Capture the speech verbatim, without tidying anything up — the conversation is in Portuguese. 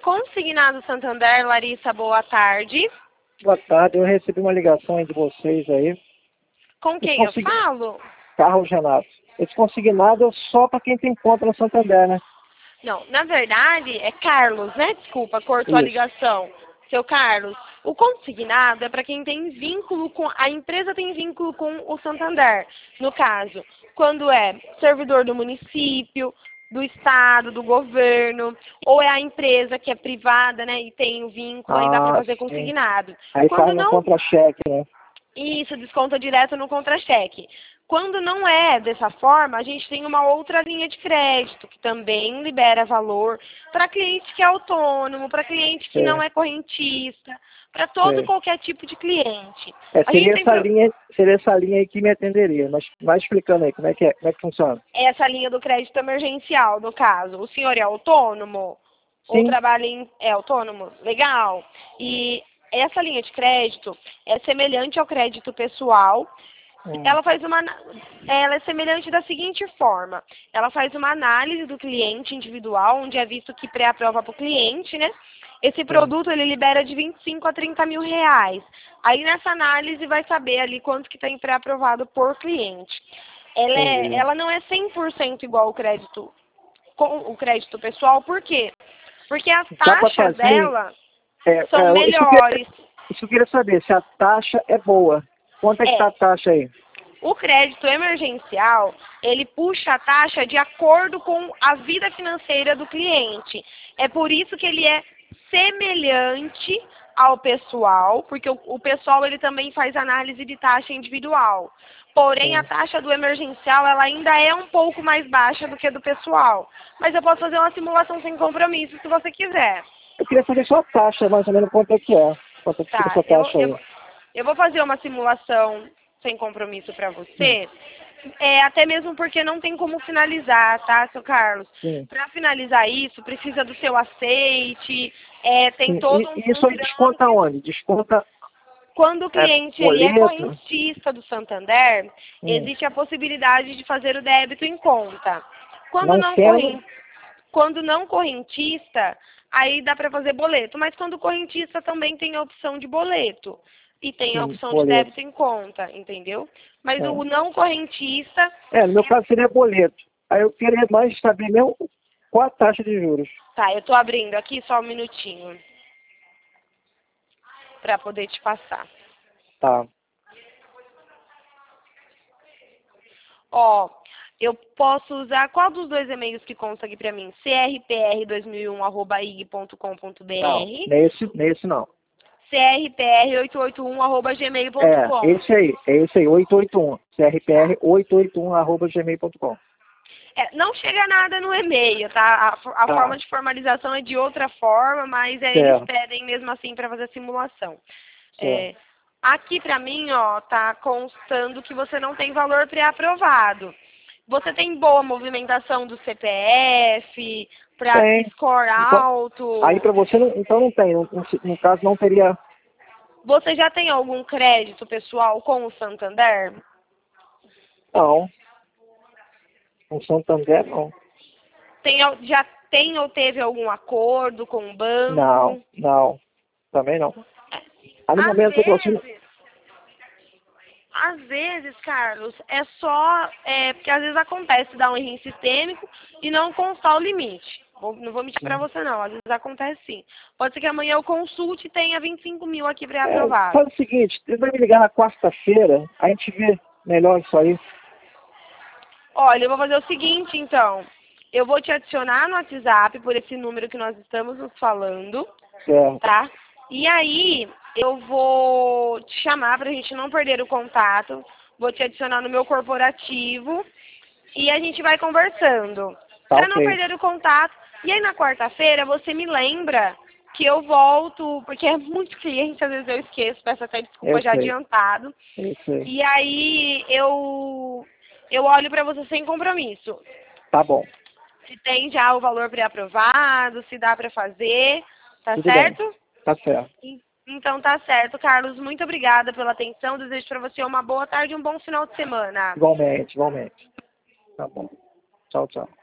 Consignado Santander, Larissa, boa tarde. Boa tarde, eu recebi uma ligação aí de vocês aí. Com quem eu falo? Carlos Renato. Esse consignado é só para quem tem conta no Santander, né? Não, na verdade é Carlos, né? Desculpa, cortou a Isso. ligação. Seu Carlos, o consignado é para quem tem vínculo com... A empresa tem vínculo com o Santander. No caso, quando é servidor do município, do estado, do governo, ou é a empresa que é privada, né, e tem o vínculo, Ah, aí dá para fazer sim. consignado. Aí Quando sai no não... contra-cheque, né? Isso, desconta direto no contra-cheque. Quando não é dessa forma, a gente tem uma outra linha de crédito, que também libera valor para cliente que é autônomo, para cliente que Sim. não é correntista, para todo e Sim. qualquer tipo de cliente. É, A gente seria tem essa pro- linha, seria essa linha aí que me atenderia. Mas vai explicando aí como é que é, como é que funciona. essa linha do crédito emergencial, no caso. O senhor é autônomo? Ou Sim. trabalha em... É autônomo? Legal. E essa linha de crédito é semelhante ao crédito pessoal. Hum. Ela faz uma, ela é semelhante da seguinte forma: ela faz uma análise do cliente individual, onde é visto que pré-aprova para o cliente, né? Esse produto ele libera de vinte e cinco a trinta mil reais. Aí nessa análise vai saber ali quanto que tem pré-aprovado por cliente. Ela, é, Entendi. ela não é cem por cento igual ao crédito, com o crédito pessoal, por quê? Porque as Dá para taxas fazer. dela É, são é, isso, que eu melhores. queria, isso que eu queria saber, se a taxa é boa. Quanto é que É. tá a taxa aí? O crédito emergencial, ele puxa a taxa de acordo com a vida financeira do cliente. É por isso que ele é semelhante ao pessoal, porque o, o pessoal ele também faz análise de taxa individual. Porém, a Sim. taxa do emergencial, ela ainda é um pouco mais baixa do que a do pessoal. Mas eu posso fazer uma simulação sem compromisso, se você quiser. Eu queria saber só a taxa, mais ou menos, quanto é que é. Quanto é que fica Tá, essa eu, taxa eu, aí. eu vou fazer uma simulação sem compromisso para você, é, até mesmo porque não tem como finalizar, tá, seu Carlos? Sim. Para finalizar isso, precisa do seu aceite, é, tem Sim. todo um, E um isso aí desconta trâmite. onde? Desconta Quando o é, cliente ele é boleto? correntista do Santander, Hum. existe a possibilidade de fazer o débito em conta. Quando Não não, sendo? corren... quando não correntista, aí dá para fazer boleto. Mas quando correntista também tem a opção de boleto. E tem a Sim, opção de boleto. débito em conta, entendeu? Mas É. o não correntista, É, no meu caso seria boleto. Aí eu queria mais saber mesmo qual a taxa de juros. tá, eu tô abrindo aqui só um minutinho para poder te passar. Tá. Ó, eu posso usar qual dos dois e-mails que consta aqui para mim? c r p r dois mil e um arroba i g ponto com ponto b Não, r, nesse, nesse não. c r p r oito oito um arroba gmail ponto É, com. esse aí, é esse aí, oito oito um. C R P R oito oito um arroba gmail ponto com. É, não chega nada no e-mail, tá? A, fo- a Tá, forma de formalização é de outra forma, mas é, eles certo, pedem mesmo assim para fazer a simulação. certo. É, aqui para mim, ó, tá constando que você não tem valor pré-aprovado. Você tem boa movimentação do C P F, para Tem. score Então, aí alto? pra você, não, então não tem. No, no caso, não teria. Você já tem algum crédito pessoal com o Santander? Não. Com Santander, não. Tem, al- já tem ou teve algum acordo com o Não, banco? não. Também não. Aí no Às momento que eu assino. vezes, às vezes, Carlos, é só, é, porque às vezes acontece dar um erro sistêmico e não constar o limite. Vou- não vou mentir pra você não, às vezes acontece sim. Pode ser que amanhã eu consulte e tenha vinte e cinco mil aqui É, pré-aprovado. faz o seguinte, tenta me ligar na quarta-feira, a gente vê melhor isso aí. Olha, eu vou fazer o seguinte, então. Eu vou te adicionar no WhatsApp por esse número que nós estamos nos falando, Certo. tá? E aí, eu vou te chamar pra gente não perder o contato. Vou te adicionar no meu corporativo e a gente vai conversando. Tá Pra não ok. perder o contato. E aí, na quarta-feira, você me lembra que eu volto, porque é muito cliente, às vezes eu esqueço, peço até desculpa Eu já sei. adiantado. Eu sei. E aí, eu, eu olho pra você sem compromisso. Tá bom. Se tem já o valor pré-aprovado, se dá para fazer, tá Tudo bem. certo? Tá certo. En- Então tá certo, Carlos. Muito obrigada pela atenção. Desejo para você uma boa tarde e um bom final de semana. Igualmente, igualmente. Tá bom. Tchau, tchau.